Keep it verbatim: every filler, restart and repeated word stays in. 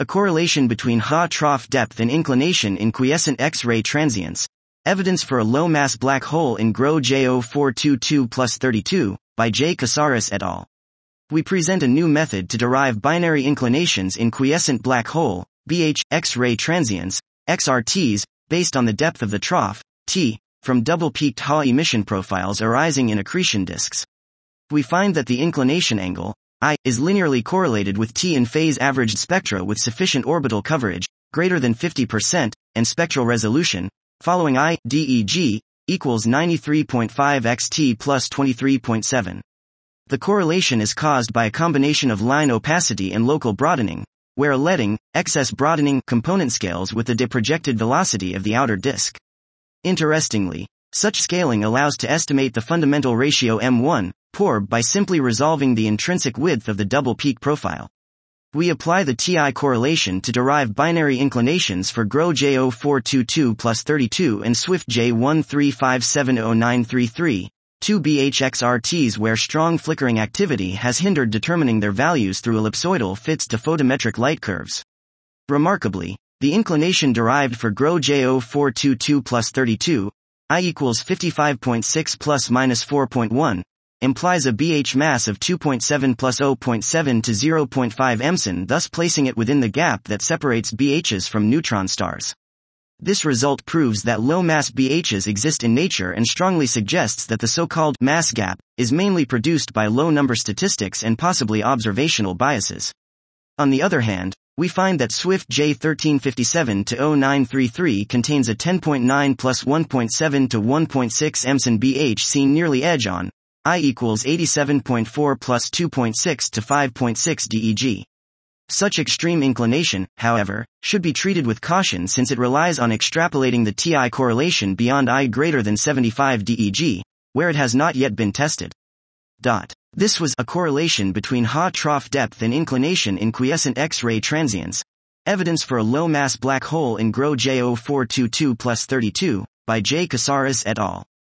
correlation between H A trough depth and inclination in quiescent X-ray transients. Evidence for a low-mass black hole in G R O J zero four two two plus thirty-two, by J. Casares et al. We present a new method to derive binary inclinations in quiescent black hole, B H, X-ray transients, X R Ts, based on the depth of the trough, T, from double-peaked H A emission profiles arising in accretion disks. We find that the inclination angle, I, is linearly correlated with T in phase-averaged spectra with sufficient orbital coverage, greater than fifty percent, and spectral resolution, following I, D E G, equals ninety-three point five by T plus twenty-three point seven. The correlation is caused by a combination of line opacity and local broadening, where a leading, excess broadening component scales with the deprojected velocity of the outer disk. Interestingly, such scaling allows to estimate the fundamental ratio M one, P O R B by simply resolving the intrinsic width of the double peak profile. We apply the T I correlation to derive binary inclinations for G R O J zero four two two plus thirty-two and Swift J one three five seven zero nine three three, two B H X R Ts where strong flickering activity has hindered determining their values through ellipsoidal fits to photometric light curves. Remarkably, the inclination derived for G R O J zero four two two plus thirty-two, I equals fifty-five point six plus minus four point one, implies a B H mass of two point seven plus zero point seven to zero point five emson, thus placing it within the gap that separates B Hs from neutron stars. This result proves that low-mass B Hs exist in nature and strongly suggests that the so-called mass gap is mainly produced by low-number statistics and possibly observational biases. On the other hand, we find that Swift J thirteen fifty-seven to zero nine three three contains a ten point nine plus one point seven to one point six emson B H seen nearly edge-on, I equals eighty-seven point four plus two point six to five point six D E G. Such extreme inclination, however, should be treated with caution since it relies on extrapolating the T I correlation beyond I greater than seventy-five D E G, where it has not yet been tested. Dot. This was a correlation between H A trough depth and inclination in quiescent X-ray transients. Evidence for a low-mass black hole in G R O J zero four two two plus thirty-two, by J. Casares et al.